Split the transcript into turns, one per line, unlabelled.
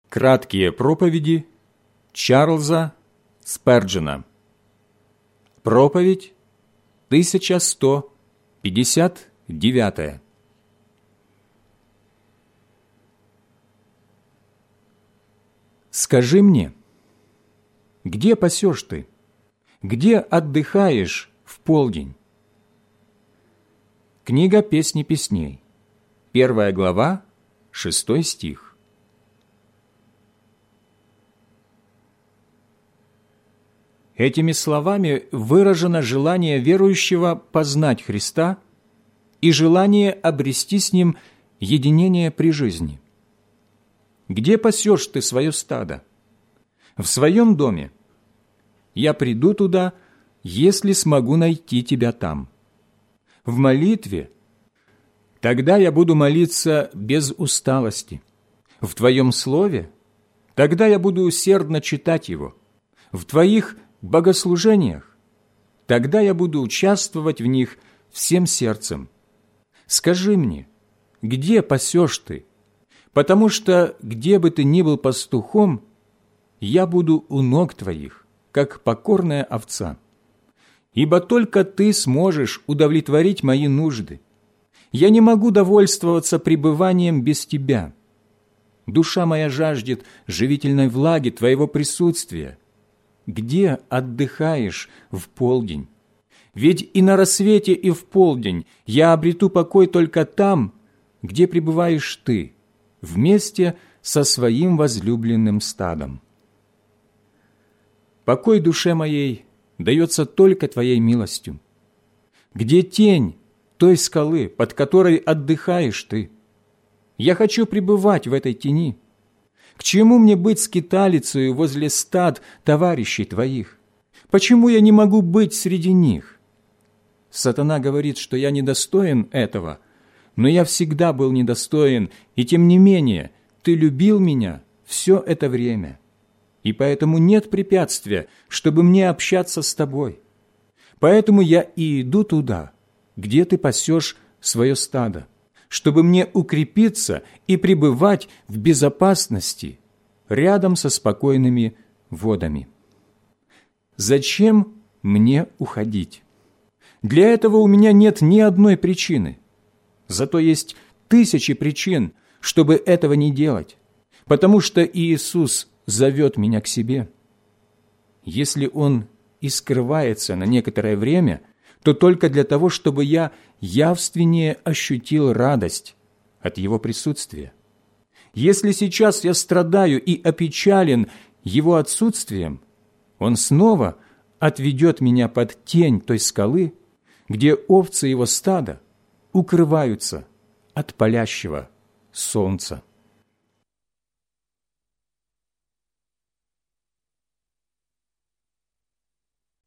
Краткие проповеди Чарльза Сперджена. Проповедь 1159. Скажи мне, где пасешь ты? Где отдыхаешь в полдень? Книга Песни песней, 1 глава, 6 стих. Этими словами выражено желание верующего познать Христа и желание обрести с Ним единение при жизни. Где пасешь ты свое стадо? В своем доме? Я приду туда, если смогу найти тебя там. В молитве? Тогда я буду молиться без усталости. В твоем слове? Тогда я буду усердно читать его. В твоих богослужениях? Тогда я буду участвовать в них всем сердцем. Скажи мне, где пасешь ты? Потому что, где бы ты ни был пастухом, я буду у ног твоих, как покорная овца. Ибо только ты сможешь удовлетворить мои нужды. Я не могу довольствоваться пребыванием без тебя. Душа моя жаждет живительной влаги твоего присутствия. Где отдыхаешь в полдень? Ведь и на рассвете, и в полдень я обрету покой только там, где пребываешь ты, вместе со своим возлюбленным стадом. Покой душе моей дается только Твоей милостью. Где тень той скалы, под которой отдыхаешь ты? Я хочу пребывать в этой тени. К чему мне быть скиталицею возле стад товарищей Твоих? Почему я не могу быть среди них? Сатана говорит, что я недостоин этого, но я всегда был недостоин, и тем не менее Ты любил меня все это время, и поэтому нет препятствия, чтобы мне общаться с Тобой. Поэтому я и иду туда, где Ты пасешь свое стадо, чтобы мне укрепиться и пребывать в безопасности рядом со спокойными водами. Зачем мне уходить? Для этого у меня нет ни одной причины. Зато есть тысячи причин, чтобы этого не делать, потому что Иисус зовет меня к себе. Если Он и скрывается на некоторое время, то только для того, чтобы я явственнее ощутил радость от Его присутствия. Если сейчас я страдаю и опечален Его отсутствием, Он снова отведет меня под тень той скалы, где овцы Его стада укрываются от палящего солнца.